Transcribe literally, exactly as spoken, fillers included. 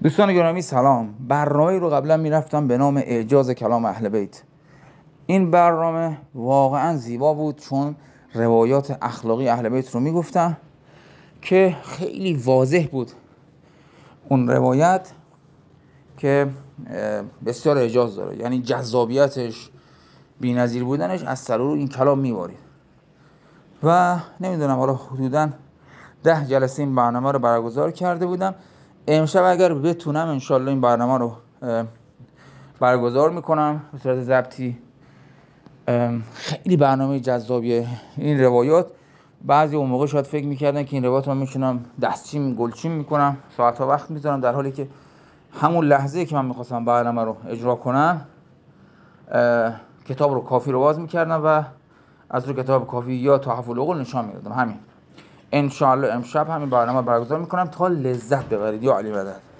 دوستان گرامی سلام. برنامه رو قبلا میرفتم به نام اعجاز کلام اهل بیت. این برنامه واقعا زیبا بود چون روایات اخلاقی اهل بیت رو میگفتن که خیلی واضح بود اون روایت که بسیار اعجاز داره، یعنی جذابیتش بی‌نظیر بودنش از سر رو این کلام میبارید و نمیدونم حالا حدوداً ده جلسه این برنامه رو برگزار کرده بودم. امشب اگر بتونم انشالله این برنامه رو برگزار میکنم به صورت ضبطی. خیلی برنامه جذابیه این روایات. بعضی اون موقع شاید فکر میکردن که این روایات من میشونم دستچین گلچین میکنم، ساعتها وقت میذارم، در حالی که همون لحظه که من میخواستم برنامه رو اجرا کنم کتاب رو کافی رو باز میکردم و از رو کتاب کافی یا تحف العقول نشان میدادم. همین انشالله امشب همین برنامه برگزار میکنم تا لذت ببرید. یا علی مدد.